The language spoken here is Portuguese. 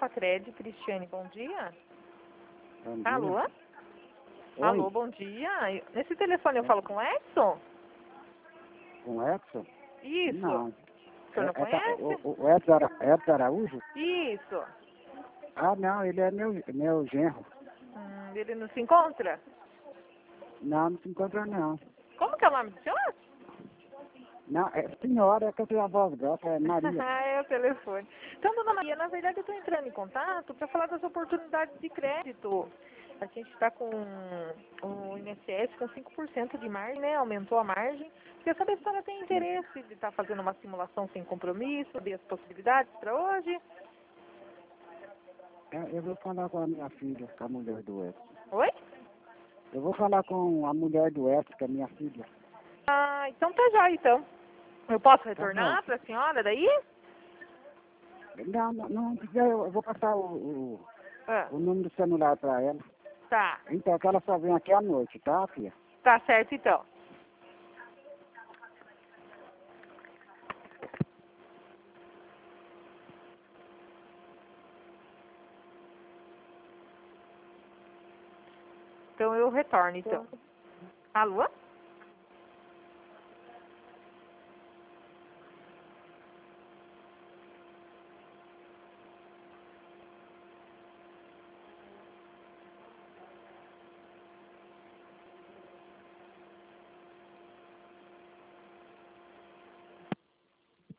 Facred, Cristiane, bom dia. Bom dia. Alô? Oi. Alô, bom dia. Nesse telefone eu falo com o Edson? Com o Edson? Isso. Não. O senhor não conhece? O Edson Araújo? Isso. Ah, não, ele é meu genro. Ele não se encontra? Não, não se encontra não. Como que é o nome do senhor? Não, é senhora, que eu tenho a voz grossa, é Maria. É o telefone. Então, dona Maria, na verdade eu estou entrando em contato para falar das oportunidades de crédito. A gente está com o INSS com 5% de margem, né? Aumentou a margem. Queria saber se a senhora tem interesse de estar fazendo uma simulação sem compromisso, ver as possibilidades para hoje. Eu vou falar com a minha filha, com a mulher do Edson. Oi? Eu vou falar com a mulher do Edson, que é minha filha. Ah, então tá já, então. Eu posso Tá retornar bom. para a senhora daí? Não precisa, eu vou passar o Ah, número do celular para ela. tá. Então, que ela só vem aqui à noite, tá, filha? Tá certo, então. Então eu retorno, então. Alô?